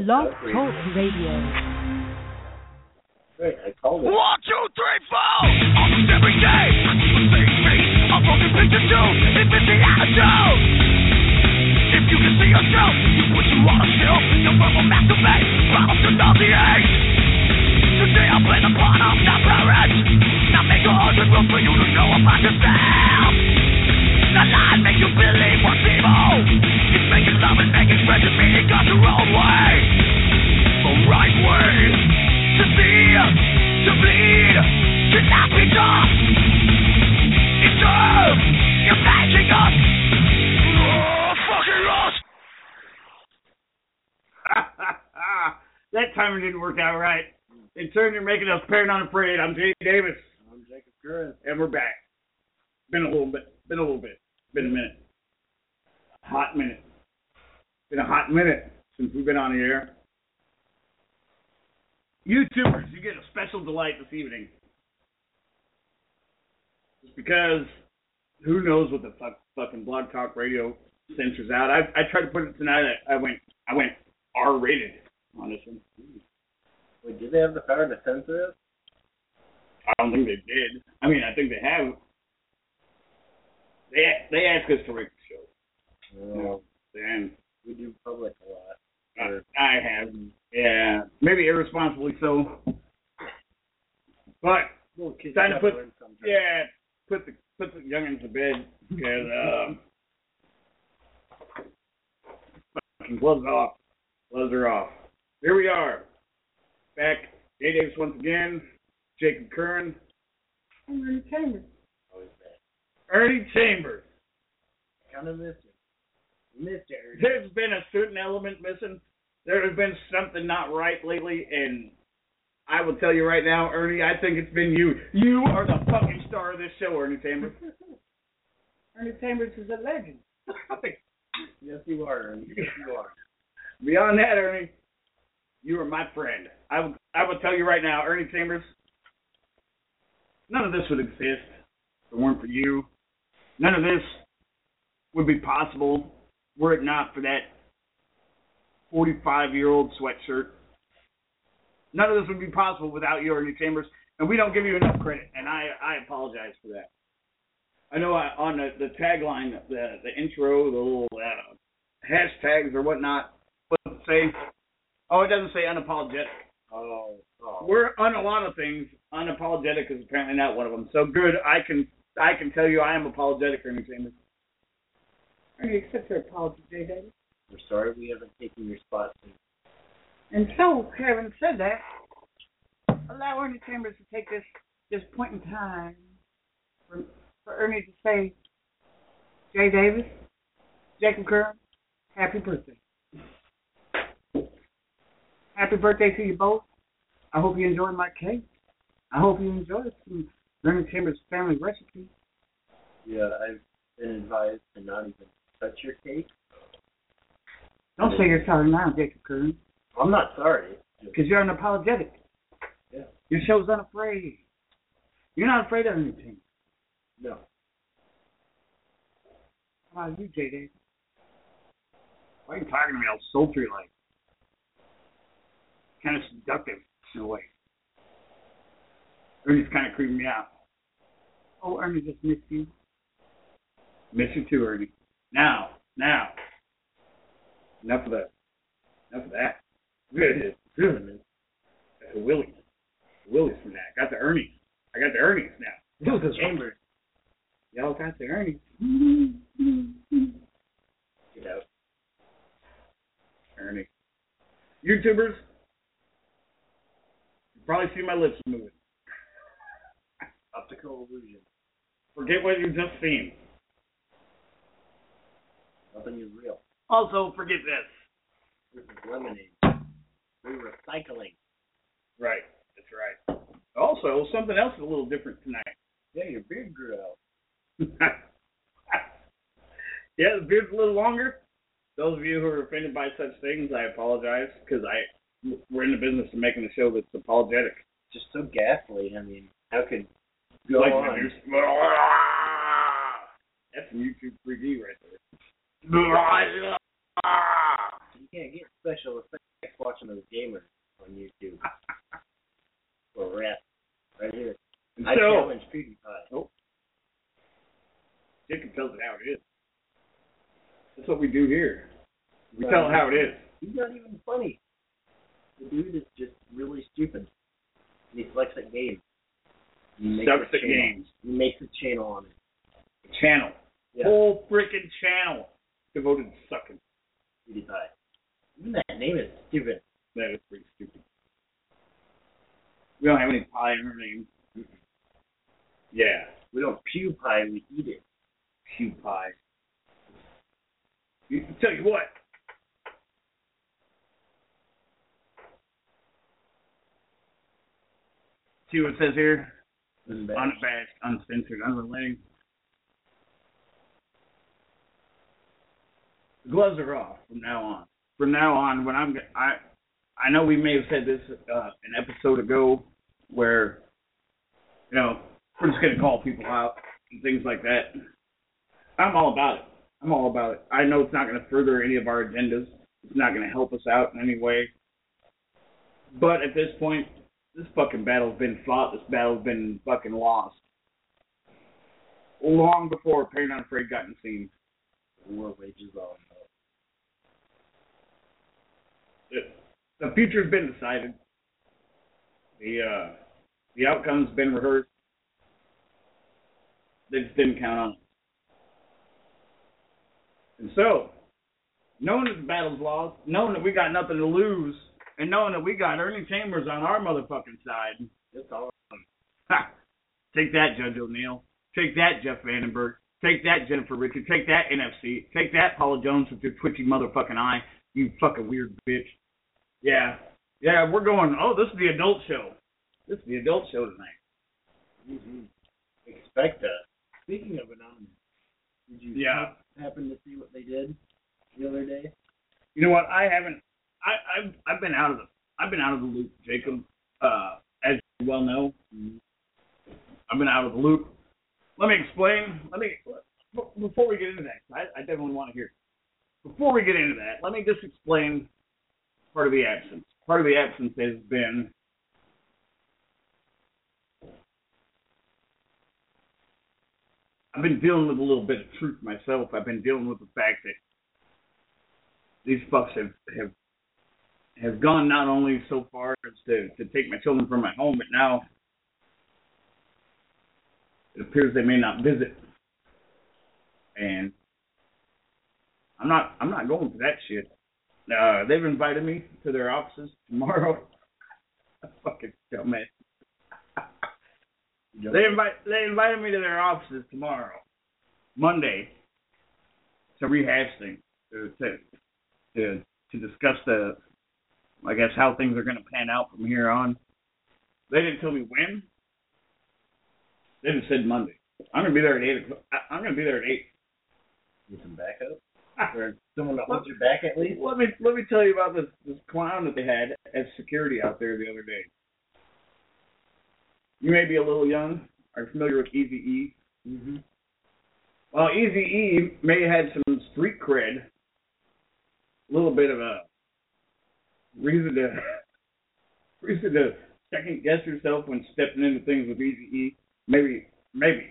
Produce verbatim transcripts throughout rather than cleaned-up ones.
Blog Talk Radio. Great, I called it. One, two, three, four. Almost every day, I see the same face. A broken picture too. It's missing attitude. If you can see yourself, you put you on a shelf. You'll verbal masturbate, bottles to nauseate. Today I play the part of not parents. Not make a hundred rules for you to know about yourself. The lie make you believe what's evil. It's making love and making friends and meaning got your own way. The right way to see, to bleed, cannot be done. It's true, you're making us. Oh, fucking us. That timing didn't work out right. In turn, you're making us parent unafraid. I'm Jay Davis. I'm Jacob Curran. And we're back. Been a little bit. Been a little bit. Been a minute. Hot minute. Been a hot minute since we've been on the air. YouTubers, you get a special delight this evening. Just because who knows what the fuck, fucking Blog Talk Radio censors out. I I tried to put it tonight. I, I went I went R-rated on this one. Wait, did they have the power to censor it? I don't think they did. I mean, I think they have. They they asked us to rate the show. No. You know, and We do public a lot. I, I have. Yeah, maybe irresponsibly so. But Little kids time to gotta put learn sometimes. yeah put the put the youngins to bed because um, fucking gloves off. Gloves are off. Here we are. Back, Jay Davis once again, Jacob Curran, I'm Ernie Chambers. Always bad. Ernie Chambers. Kind of miss you. Missed you, Ernie. There's been a certain element missing. There has been something not right lately, and I will tell you right now, Ernie, I think it's been you. You are the fucking star of this show, Ernie Chambers. Ernie Chambers is a legend. Yes, you are, Ernie. Yes, you are. Beyond that, Ernie, you are my friend. I will, I will tell you right now, Ernie Chambers, none of this would exist if it weren't for you. None of this would be possible were it not for that forty-five-year-old sweatshirt. None of this would be possible without you, Ernie Chambers, and we don't give you enough credit, and I, I apologize for that. I know I, on the, the tagline, the, the intro, the little uh, hashtags or whatnot, what does it say? Oh, it doesn't say unapologetic. Oh, oh. We're on a lot of things. Unapologetic is apparently not one of them. So good, I can I can tell you I am apologetic, Ernie Chambers. Ernie, accept your apology, Jay Davis. We're sorry we haven't taken your spot. And so, having said that, allow Ernie Chambers to take this, this point in time for, for Ernie to say, Jay Davis, Jacob Curran, happy birthday. Happy birthday to you both. I hope you enjoyed my cake. I hope you enjoyed some Ernie Chambers family recipe. Yeah, I've been advised to not even touch your cake. Don't say you're sorry now, Jacob Curran, I'm not sorry. because you're unapologetic. Yeah. Your show's unafraid. You're not afraid of anything. No. How about you, Jay Davis? Why are you talking to me all sultry like? Kind of seductive in a way. Ernie's kind of creeping me out. Oh, Ernie just missed you. Miss you too, Ernie. Now, now. Enough of that. Enough of that. Good. Good. That's a Willie. Willie's from that. I got the Ernie. I got the Ernie's now. Chambers. Y'all got the Ernie. Get out. Ernie. YouTubers, you probably see my lips moving. Optical illusion. Forget what you just seen. Nothing is real. Also, forget this. This is lemonade. We're recycling. Right. That's right. Also, something else is a little different tonight. Yeah, your beard grew out. Yeah, the beard's a little longer. Those of you who are offended by such things, I apologize, because I we're in the business of making a show that's apologetic. Just so ghastly. I mean, how could go Like on? That's some YouTube three D right there. You can't get special effects watching do here. We tell it how it is. He's not even funny. The dude is just really stupid. And he selects at games. He makes Sucks a at channel. games. He makes a channel on it. Channel. Yeah. Whole freaking channel devoted to sucking. PewDiePie. Even that name is stupid. That is pretty stupid. We don't have any pie in our name. Yeah. We don't pew pie, we eat it. Pew pie. You, tell you what. See what it says here? Unabashed. Unabashed, uncensored, unrelenting. The gloves are off from now on. From now on, when I'm, I, I know we may have said this uh, an episode ago, where, you know, we're just gonna call people out and things like that. I'm all about it. I'm all about it. I know it's not gonna further any of our agendas. It's not gonna help us out in any way. But at this point, this fucking battle's been fought. This battle's been fucking lost. Long before Pain Unafraid got in the scene. War wages on. The future's been decided. The uh, the outcome's been rehearsed. They just didn't count on it. And so, knowing that the battle's lost, knowing that we got nothing to lose, and knowing that we got Ernie Chambers on our motherfucking side, It's all ha, take that, Judge O'Neill. Take that, Jeff Vandenberg. Take that, Jennifer Richard. Take that, N F C. Take that, Paula Jones with your twitchy motherfucking eye. You fucking weird bitch. Yeah. Yeah, we're going, oh, this is the adult show. This is the adult show tonight. Mm-hmm. Expect that. Speaking of anonymous, did you Yeah. happen to see what they did the other day? You know what? I haven't. I, I've I've been out of the I've been out of the loop, Jacob. Uh, as you well know, I've been out of the loop. Let me explain. Let me before we get into that. I, I definitely want to hear. Before we get into that, let me just explain part of the absence. Part of the absence has been I've been dealing with a little bit of truth myself. I've been dealing with the fact that these fucks have have have gone not only so far as to, to take my children from my home, but now it appears they may not visit. And I'm not I'm not going for that shit. Uh, they've invited me to their offices tomorrow. Fucking dumbass. They invite they invited me to their offices tomorrow, Monday, to rehash things, to to to, to discuss the, I guess, how things are going to pan out from here on. They didn't tell me when. They just said Monday. I'm going to be there at eight o'clock. I'm going to be there at eight. Get some backup? Or someone that holds your back at least? Let me let me tell you about this this clown that they had as security out there the other day. You may be a little young. Are you familiar with Eazy-E? Mm-hmm. Well, Eazy-E may have had some street cred, a little bit of a reason to reason to second guess yourself when stepping into things with Eazy-E. Maybe, maybe.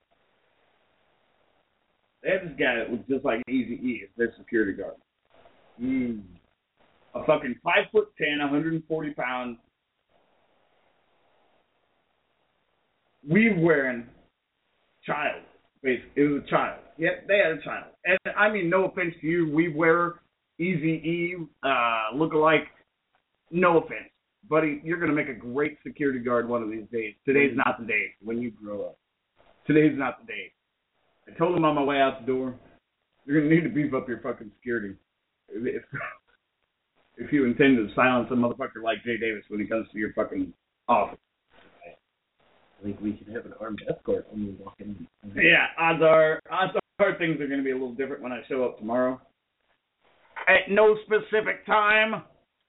They had this guy that was just like Eazy-E as their security guard. Mm. A fucking five foot ten, one hundred forty pound, weave wearing child. Basically, it was a child. Yep, they had a child. And I mean, no offense to you, weave wearer, Eazy-E, uh, look-alike. No offense, buddy. You're gonna make a great security guard one of these days. Today's not the day. When you grow up. Today's not the day. I told him on my way out the door, you're gonna need to beef up your fucking security. If, if you intend to silence a motherfucker like Jay Davis when he comes to your fucking office. I think we can have an armed escort when we walk in. Yeah, odds are, odds are things are going to be a little different when I show up tomorrow. At no specific time.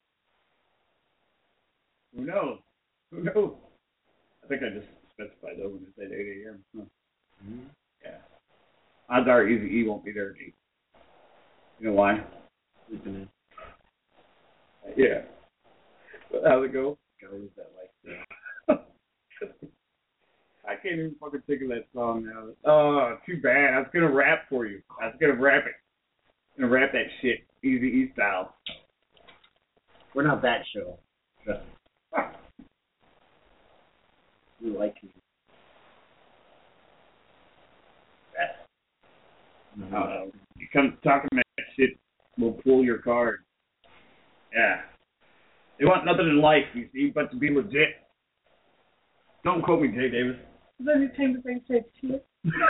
Who knows? Who knows? I think I just specified though when it said eight a.m. Huh. Mm-hmm. Yeah. Odds are Eazy-E won't be there at eight. You know why? Sleeping in. Yeah. How's it go? Guys that like that. I can't even fucking think of that song now. Oh, too bad. I was gonna rap for you. I was gonna rap it. Gonna wrap that shit Easy E style. We're not that show. Trust me. We like you. That. Uh, you come talking that shit, we'll pull your card. Yeah. They want nothing in life, you see, but to be legit. Don't quote me, Jay Davis. Ernie Chambers ain't said shit.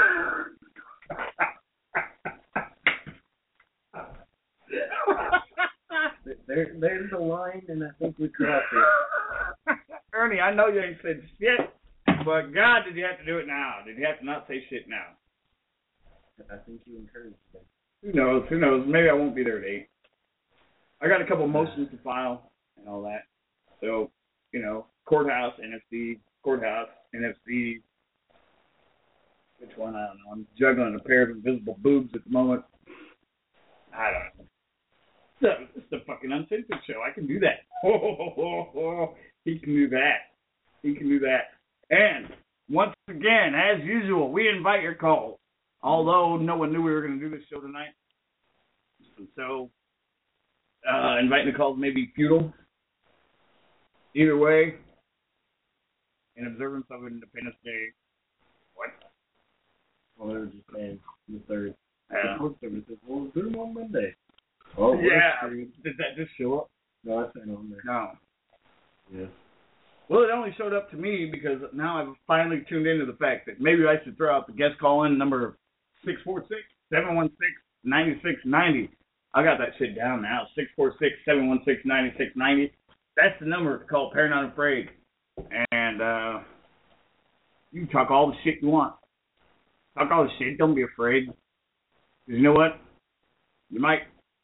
There, there's the line, and I think we crossed it. Ernie, I know you ain't said shit, but God, did you have to do it now? Did you have to not say shit now? I think you encouraged them. Who knows? Who knows? Maybe I won't be there at eight. I got a couple motions to file and all that. So, you know, courthouse, N F C, courthouse, N F C. Which one? I don't know. I'm juggling a pair of invisible boobs at the moment. I don't know. It's a, it's a fucking uncensored show. I can do that. Oh, oh, oh, oh. He can do that. He can do that. And once again, as usual, we invite your calls. Although no one knew we were going to do this show tonight. So, uh, inviting the calls may be futile. Either way, in observance of Independence Day, what? Well, they were just saying the third. Yeah. The fourth services. Well, do them on Monday. Oh, yeah. Did that just show up? No, I said on there. No. Yeah. Well, it only showed up to me because now I've finally tuned into the fact that maybe I should throw out the guest call-in number six four six, seven one six, nine six nine zero. I got that shit down now. six four six, seven one six, nine six nine zero. That's the number to call Paranoid Afraid. And uh, you can talk all the shit you want. Talk all the shit. Don't be afraid. Because you know what? You might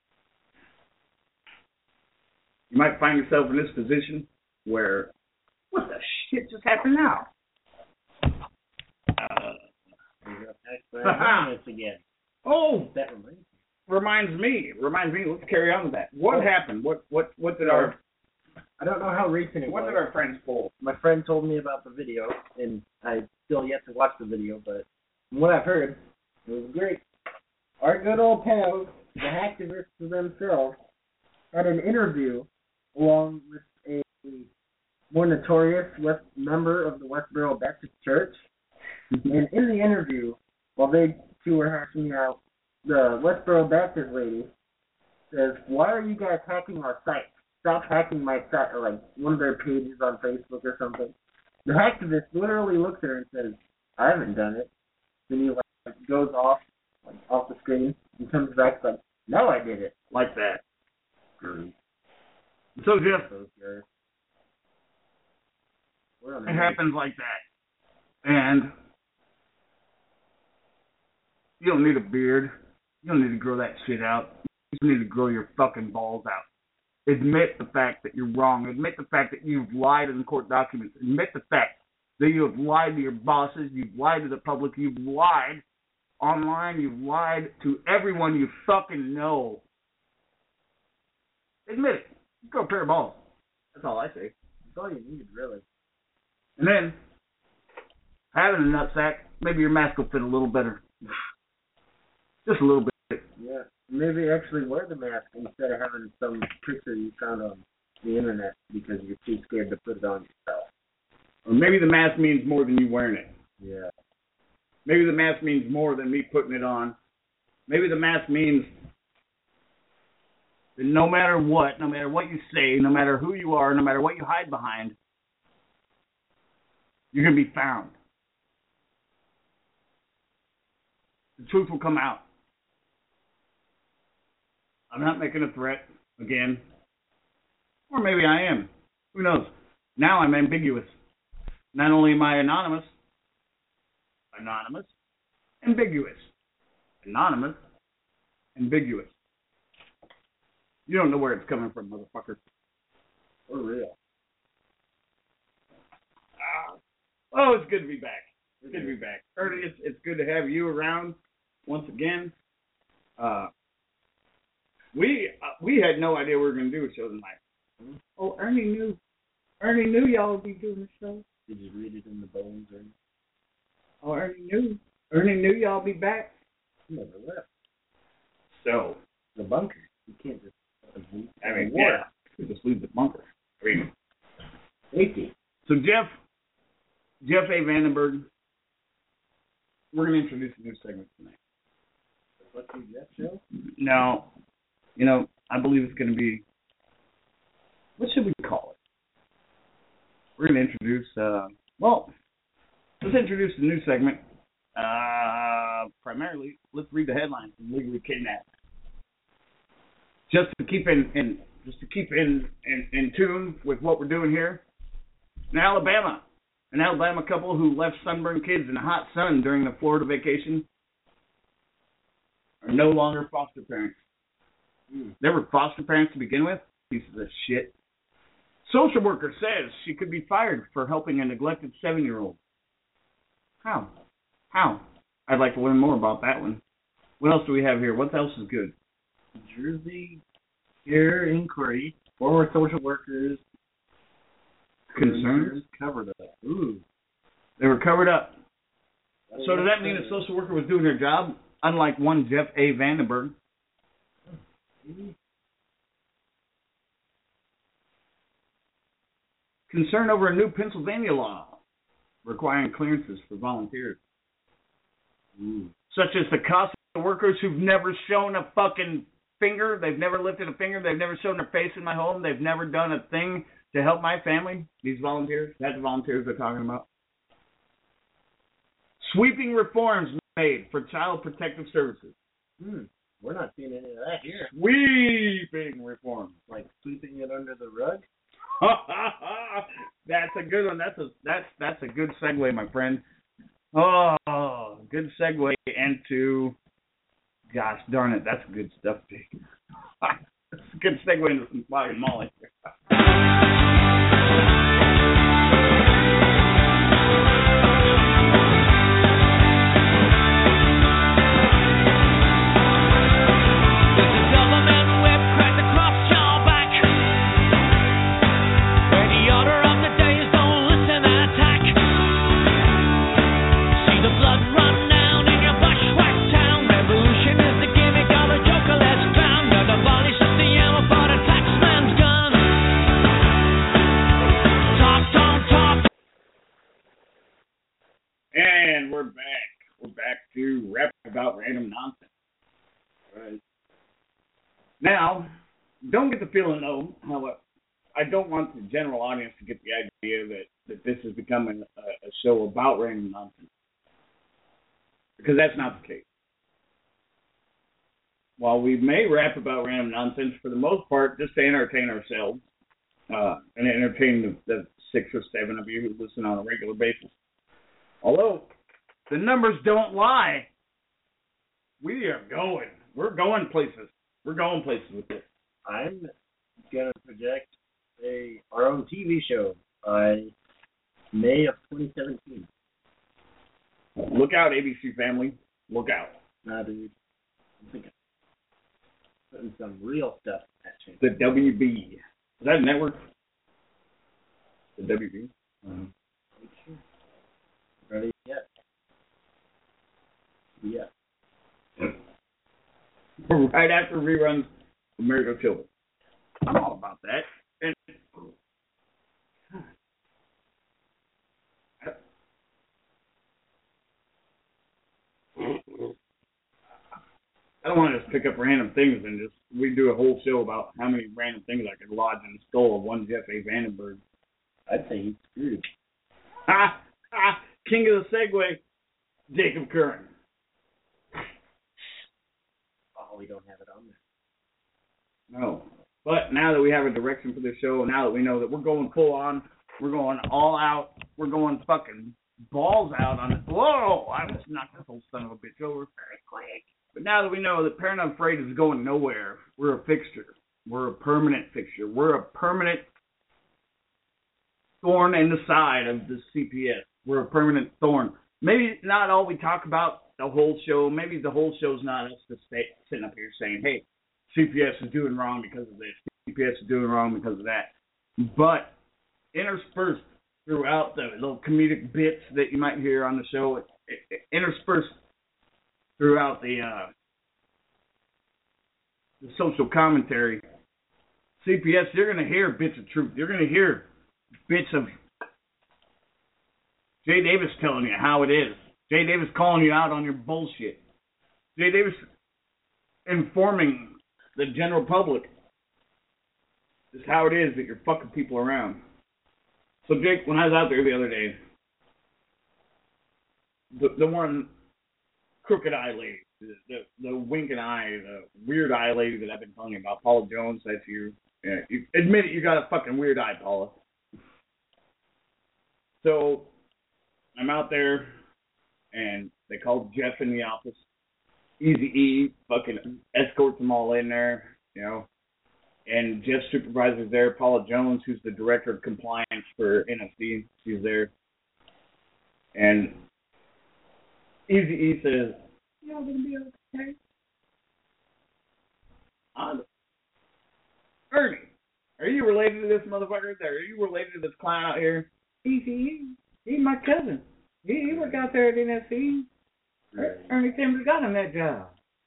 you might find yourself in this position where, what the shit just happened now? Uh, It's again. oh, That reminds me. reminds me. Reminds me. Let's carry on with that. What Oh. happened? What what what did our I don't know how recent it what was. did our friends pull? My friend told me about the video, and I still yet to watch the video, but from what I've heard, it was great. Our good old pals, the hacktivists themselves, had an interview along with a more notorious West member of the Westboro Baptist Church. And in the interview, while they two were hashing me out, the Westboro Baptist lady says, "Why are you guys hacking our site? Stop hacking my site," or like one of their pages on Facebook or something. The hacktivist literally looks at her and says, "I haven't done it." Then he like goes off like, off the screen and comes back like, "No, I did it." Like that. So just We're on it the happens like that, and you don't need a beard. You don't need to grow that shit out. You just need to grow your fucking balls out. Admit the fact that you're wrong. Admit the fact that you've lied in court documents. Admit the fact that you have lied to your bosses. You've lied to the public. You've lied online. You've lied to everyone you fucking know. Admit it. Just grow a pair of balls. That's all I say. That's all you need, really. And then, having a nutsack, maybe your mask will fit a little better. Just a little bit. Yeah. Maybe actually wear the mask instead of having some picture you found on the internet because you're too scared to put it on yourself. Or maybe the mask means more than you wearing it. Yeah. Maybe the mask means more than me putting it on. Maybe the mask means that no matter what, no matter what you say, no matter who you are, no matter what you hide behind, you're going to be found. The truth will come out. I'm not making a threat again. Or maybe I am. Who knows? Now I'm ambiguous. Not only am I anonymous, anonymous, ambiguous. Anonymous, ambiguous. You don't know where it's coming from, motherfucker. For real. Uh, oh, it's good to be back. It's good to be back. Ernie, it's, it's good to have you around once again. Uh, we uh, we had no idea we were going to do a show tonight. Oh, Ernie knew. Ernie knew y'all would be doing the show. Did you read it in the bones or anything? Oh, Ernie knew. Ernie knew y'all would be back. Never left. So, the bunker. You can't just leave. I mean, war. yeah, you just leave the bunker. I mean, Safety. so Jeff, Jeff A. Vandenberg, we're going to introduce a new segment tonight. What's your Jeff show? Now, you know, I believe it's going to be, what should we call it? We're going to introduce, uh, well, let's introduce the new segment. Uh, primarily, let's read the headlines from Legally Kidnapped. Just to keep in, in just to keep in, in, in tune with what we're doing here. In Alabama, an Alabama couple who left sunburned kids in the hot sun during the Florida vacation are no longer foster parents. Mm. They were foster parents to begin with. Pieces of shit. Social worker says she could be fired for helping a neglected seven-year-old. How? How? I'd like to learn more about that one. What else do we have here? What else is good? Jersey Care Inquiry. Former social workers. Concerns? Covered up. Ooh. They were covered up. So does that mean a social worker was doing their job, unlike one Jeff A. Vandenberg? Maybe. Concern over a new Pennsylvania law requiring clearances for volunteers. Ooh. Such as the cost of workers who've never shown a fucking finger. They've never lifted a finger. They've never shown their face in my home. They've never done a thing to help my family. These volunteers. That's the volunteers they're talking about. Sweeping reforms made for child protective services. Hmm. We're not seeing any of that here. Sweeping reforms. Like sweeping it under the rug? That's a good one. That's a that's that's a good segue, my friend. Oh, good segue into. Gosh darn it, that's good stuff, Jake. That's a good segue into some fucking Molly. And we're back. We're back to rap about random nonsense. Right. Now, don't get the feeling, though, how I don't want the general audience to get the idea that, that this is becoming a, a show about random nonsense. Because that's not the case. While we may rap about random nonsense, for the most part, just to entertain ourselves, uh, and entertain the, the six or seven of you who listen on a regular basis. Although, the numbers don't lie. We are going. We're going places. We're going places with this. I'm going to project a our own T V show by May of twenty seventeen. Look out, A B C family. Look out. Nah, dude. I'm thinking putting some real stuff at you. The W B. Is that a network? The W B? Mm-hmm. Ready yet? Yeah. Right after reruns of Miracle Children. I'm all about that. And I don't want to just pick up random things and just we do a whole show about how many random things I could lodge in the skull of one Jeff A. Vandenberg. I'd say he's screwed. Ha! Ha! King of the Segway, Jacob Curran. Oh, we don't have it on there. No. But now that we have a direction for this show, now that we know that we're going full on, we're going all out, we're going fucking balls out on it. Whoa! I almost knocked this whole son of a bitch over very quick. But now that we know that Paranoid Freight is going nowhere, we're a fixture. We're a permanent fixture. We're a permanent thorn in the side of the C P S. We're a permanent thorn. Maybe not all we talk about the whole show. Maybe the whole show's not us just stay, sitting up here saying, hey, C P S is doing wrong because of this. C P S is doing wrong because of that. But interspersed throughout the little comedic bits that you might hear on the show, interspersed throughout the uh, the social commentary, C P S, you're going to hear bits of truth. You're going to hear bits of Jay Davis telling you how it is. Jay Davis calling you out on your bullshit. Jay Davis informing the general public just how it is that you're fucking people around. So, Jake, when I was out there the other day, the, the one crooked eye lady, the, the, the winking eye, the weird eye lady that I've been telling you about, Paula Jones, that's you. Yeah, you admit it, you got a fucking weird eye, Paula. So, I'm out there, and they called Jeff in the office. Easy-E fucking escorts them all in there, you know. And Jeff's supervisor's there, Paula Jones, who's the director of compliance for N F C. She's there. And Easy-E says, y'all gonna be okay? I'm, Ernie, are you related to this motherfucker there? Are you related to this clown out here? Easy. He's my cousin. He, he worked out there at N F C. Right. Ernie Chambers got him that job.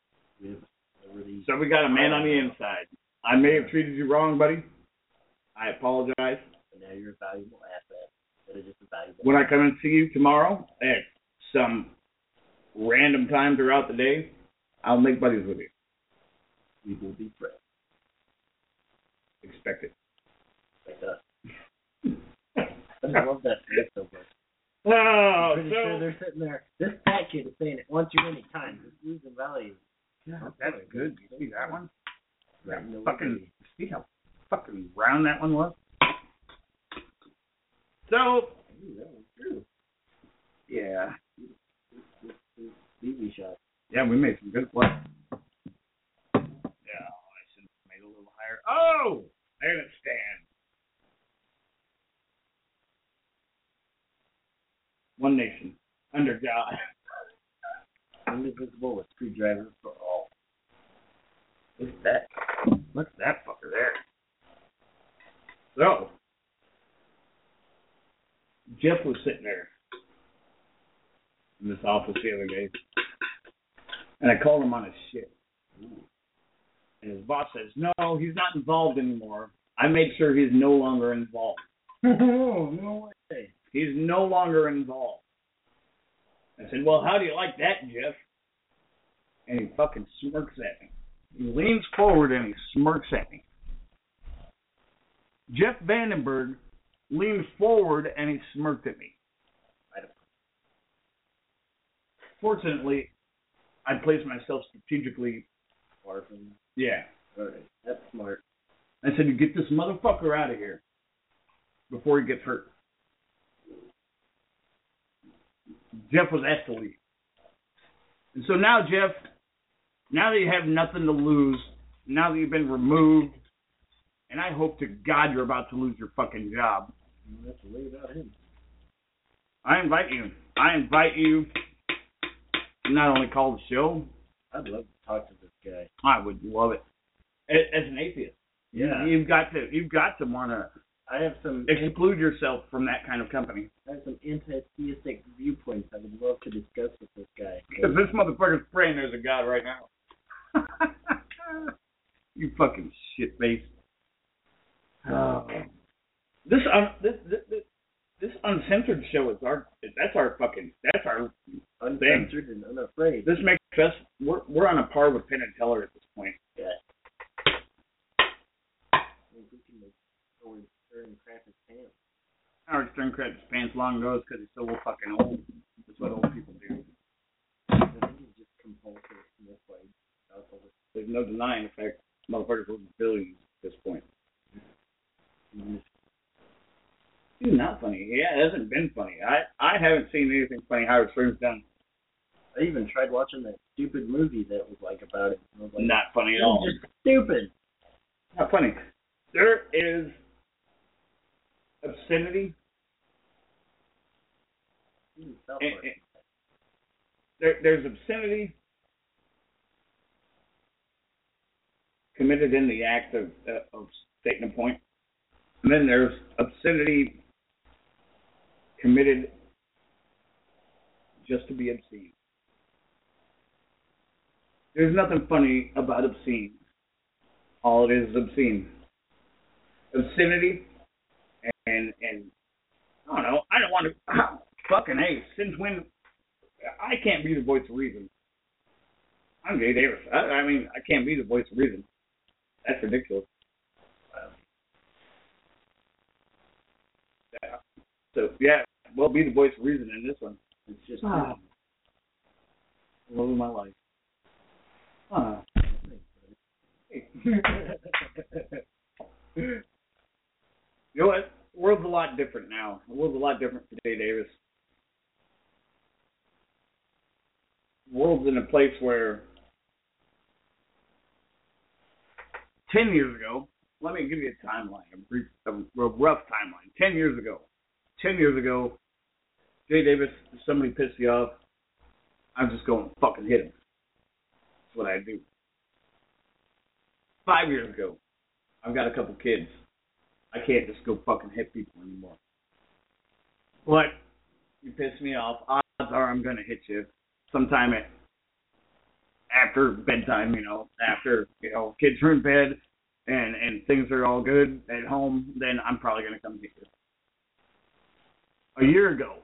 So we got a man on the inside. I may have treated you wrong, buddy. I apologize. But now you're a valuable asset. That is just a valuable When I come and see you tomorrow at some random time throughout the day, I'll make buddies with you. We will be friends. Expect it. Like us. I love that face so much. Oh, I'm pretty so sure they're sitting there. This fat kid is saying it once too many times. It's losing value. yeah, that's good. You see that one? Right. That No fucking, way. see how fucking round that one was? So, Ooh, that was true. yeah. B B shot. Yeah, we made some good play. Yeah, I should have made it a little higher. Oh! There it stands. One nation, under God. Indivisible with screwdriver for all. Look at that. Look at that fucker there. So, Jeff was sitting there in this office the other day, and I called him on his shit. And his boss says, no, he's not involved anymore. I made sure he's no longer involved. Oh, no way. He's no longer involved. I said, well, how do you like that, Jeff? And he fucking smirks at me. He leans forward and he smirks at me. Jeff Vandenberg leaned forward and he smirked at me. I don't Fortunately, I placed myself strategically. far from. Yeah. All right. That's smart. I said, you get this motherfucker out of here before he gets hurt. Jeff was asked to leave. And so now, Jeff, now that you have nothing to lose, now that you've been removed, and I hope to God you're about to lose your fucking job, You have to lay it out him. I invite you. I invite you to not only call the show, I'd love to talk to this guy. I would love it. As, as an atheist, Yeah. you've got to, you've got to want to I have some. exclude yourself from that kind of company. I have some anti-theistic viewpoints I would love to discuss with this guy. Because this motherfucker's praying there's a God right now. You fucking shit face. Oh. This un this, this this this uncensored show is our that's our fucking that's our Uncensored and unafraid. this makes us we're we're on a par with Penn and Teller at this point. Yeah. I think we can make Howard Stern crap his pants. Howard Stern crapped his pants long ago because he's so fucking old. That's what old people do. I think he's just compulsive Smith way. There's no denying the fact motherfuckers worth billions at this point. He's not funny. Yeah, it hasn't been funny. I, I haven't seen anything funny Howard Stern's done. I even tried watching that stupid movie that was like about it. I was like, Not funny at "This all. is just stupid. Not funny. There is obscenity. Even South Eh, Park. eh. There, there's obscenity committed in the act of, uh, of stating a point. And then there's obscenity committed just to be obscene. There's nothing funny about obscene. All it is is obscene. Obscenity, and, and, I don't know, I don't want to, fucking, hey, since when, I can't be the voice of reason. I'm Jay Davis. I, I mean, I can't be the voice of reason. That's ridiculous. Yeah. So, yeah, well, be the voice of reason in this one. It's just oh. the love of my life. Huh. You know what? The world's a lot different now. The world's a lot different for Jay Davis. The world's in a place where ten years ago, let me give you a timeline, a brief, a, a rough timeline. Ten years ago, ten years ago, Jay Davis, if somebody pissed you off, I'm just going to fucking hit him. That's what I do. Five years ago, I've got a couple kids. I can't just go fucking hit people anymore. But you piss me off, odds are I'm going to hit you sometime at, after bedtime, you know, after, you know, kids are in bed and, and things are all good at home, then I'm probably going to come hit you. A year ago,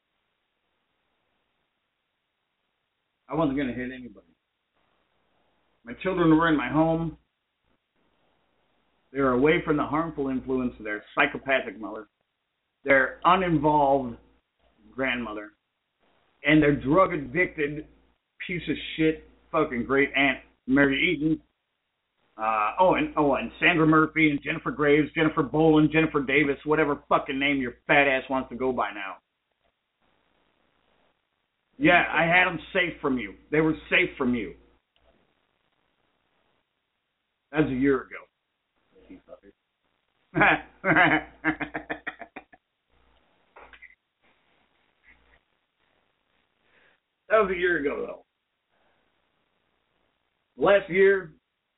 I wasn't going to hit anybody. My children were in my home. They were away from the harmful influence of their psychopathic mother, their uninvolved grandmother, and their drug-addicted piece of shit fucking great aunt Mary Eaton. Uh, oh, and oh, and Sandra Murphy and Jennifer Graves, Jennifer Bolin, Jennifer Davis, whatever fucking name your fat ass wants to go by now. Yeah, I had them safe from you. They were safe from you. That was a year ago. That was a year ago, though. Last year,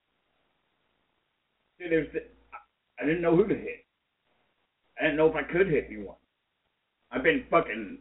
I didn't know who to hit. I didn't know if I could hit anyone. I've been fucking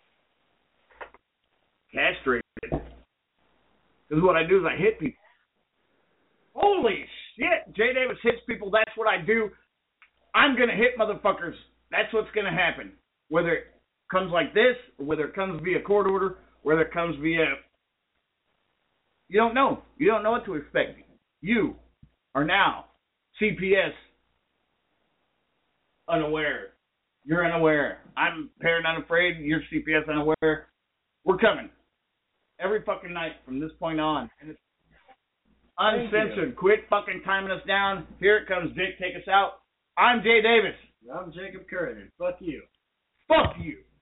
castrated. Because what I do is I hit people. Holy shit, Jay Davis hits people. That's what I do. I'm going to hit motherfuckers. That's what's going to happen. Whether it comes like this, or whether it comes via court order, whether it comes via... You don't know. You don't know what to expect. You are now C P S unaware. You're unaware. I'm parent unafraid. You're C P S unaware. We're coming. Every fucking night from this point on. And it's uncensored. Quit fucking timing us down. Here it comes, Dick. Take us out. I'm Jay Davis. I'm Jacob Curran. Fuck you. Fuck you.